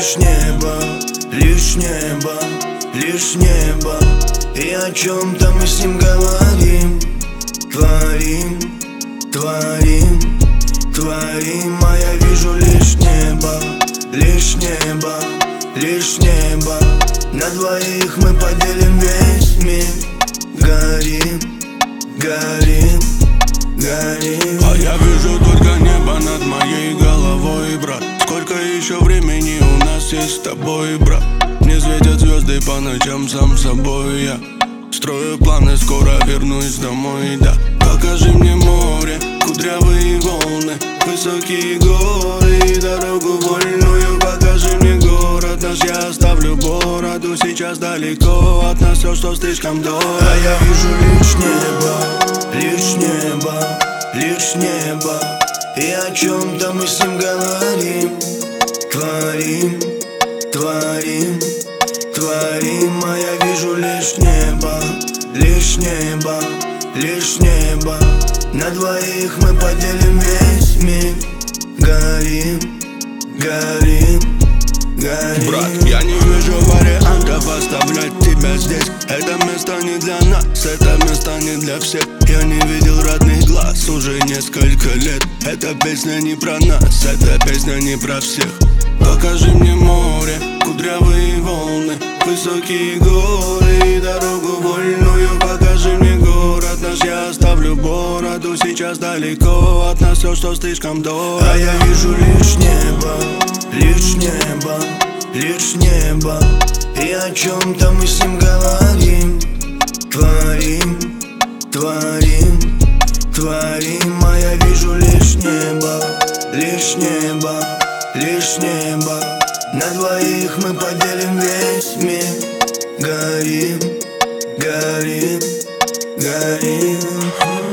лишь небо, лишь небо, лишь небо. И о чем-то мы с ним говорим, творим, творим, творим. А я вижу лишь небо, лишь небо, лишь небо. На двоих мы поделим весь мир. Горим, горим, горим. А я вижу только небо над моей головой, брат. Сколько еще времени у нас есть с тобой, брат? Мне светят звезды по ночам, сам собой я строю планы, скоро вернусь домой, да. Покажи мне море, кудрявые волны, высокие горы и дорогу вольную. Покажи мне город наш, я оставлю бороду. Сейчас далеко от нас все, что слишком дорого. А я вижу лишь небо, лишь небо, лишь небо. И о чем-то мы с ним говорим, творим, творим, творим. А я вижу лишь небо, лишь небо, лишь небо. На двоих мы поделим весь мир. Горим, горим, горим. Брат, я не вижу вариантов оставлять тебя здесь. Это место не для нас, это место не для всех. Я не видел родных глаз уже несколько лет. Эта песня не про нас, эта песня не про всех. Покажи мне море, кудрявые волны, высокие горы и дорогу вольную. Покажи мне город наш, я оставлю бороду. Сейчас далеко от нас все, что слишком дорого. А я вижу лишь небо, лишь небо, лишь небо. И о чем-то мы с ним говорим, творим, творим, творим. А я вижу лишь небо, лишь небо, лишь небо. На двоих мы поделим весь мир. Горим, горим, горим.